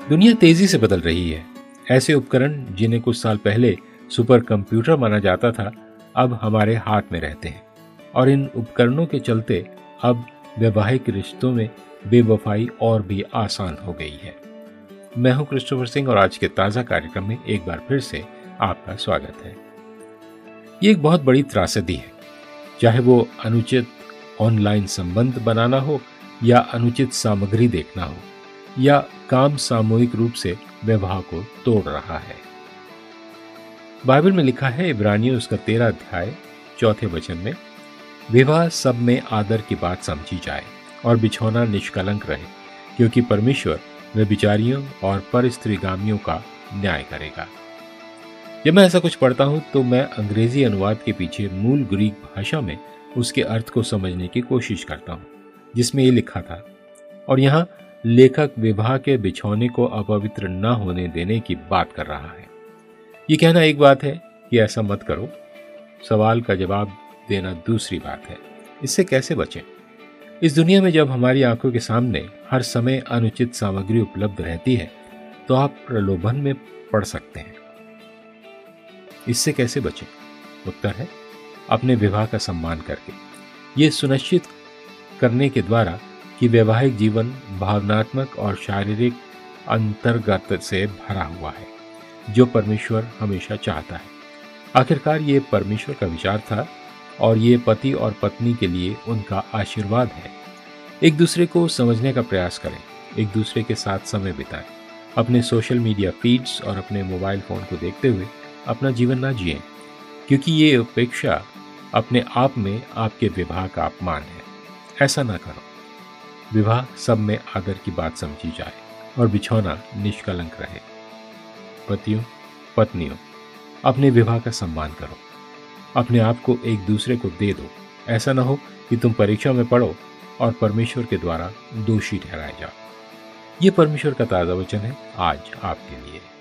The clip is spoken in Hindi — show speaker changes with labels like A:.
A: दुनिया तेजी से बदल रही है। ऐसे उपकरण जिन्हें कुछ साल पहले सुपर कंप्यूटर माना जाता था, अब हमारे हाथ में रहते हैं और इन उपकरणों के चलते अब वैवाहिक रिश्तों में बेवफाई और भी आसान हो गई है। मैं हूं क्रिस्टोफर सिंह और आज के ताजा कार्यक्रम में एक बार फिर से आपका स्वागत है। ये एक बहुत बड़ी त्रासदी है, चाहे वो अनुचित ऑनलाइन संबंध बनाना हो या अनुचित सामग्री देखना हो या काम सामूहिक रूप से विवाह को तोड़ रहा है। बाइबल में लिखा है, इब्रानियों उसका 13 अध्याय 4 वचन में, विवाह सब में आदर की बात समझी जाए और बिछौना निष्कलंक रहे, क्योंकि परमेश्वर व्यभिचारियों और परस्त्रीगामियों का न्याय करेगा। जब मैं ऐसा कुछ पढ़ता हूं तो मैं अंग्रेजी अनुवाद के पीछे मूल ग्रीक भाषा में उसके अर्थ को समझने की कोशिश करता हूं, जिसमें ये लिखा था। और यहाँ लेखक विवाह के बिछौने को अपवित्र न होने देने की बात कर रहा है। ये कहना एक बात है कि ऐसा मत करो, सवाल का जवाब देना दूसरी बात है। इससे कैसे बचें? इस दुनिया में जब हमारी आंखों के सामने हर समय अनुचित सामग्री उपलब्ध रहती है तो आप प्रलोभन में पड़ सकते हैं। इससे कैसे बचें? उत्तर है, अपने विवाह का सम्मान करके, ये सुनिश्चित करने के द्वारा कि वैवाहिक जीवन भावनात्मक और शारीरिक अंतर्गत से भरा हुआ है, जो परमेश्वर हमेशा चाहता है। आखिरकार ये परमेश्वर का विचार था और ये पति और पत्नी के लिए उनका आशीर्वाद है। एक दूसरे को समझने का प्रयास करें, एक दूसरे के साथ समय बिताएं, अपने सोशल मीडिया फीड्स और अपने मोबाइल फोन को देखते हुए अपना जीवन ना जिएं, क्योंकि ये उपेक्षा अपने आप में आपके विवाह का अपमान है। ऐसा ना करो। विवाह सब में आदर की बात समझी जाए और बिछौना निष्कलंक रहे। पतियों पत्नियों, अपने विवाह का सम्मान करो, अपने आप को एक दूसरे को दे दो। ऐसा ना हो कि तुम परीक्षा में पढ़ो और परमेश्वर के द्वारा दोषी ठहराए जाओ। ये परमेश्वर का ताजा वचन है आज आपके लिए।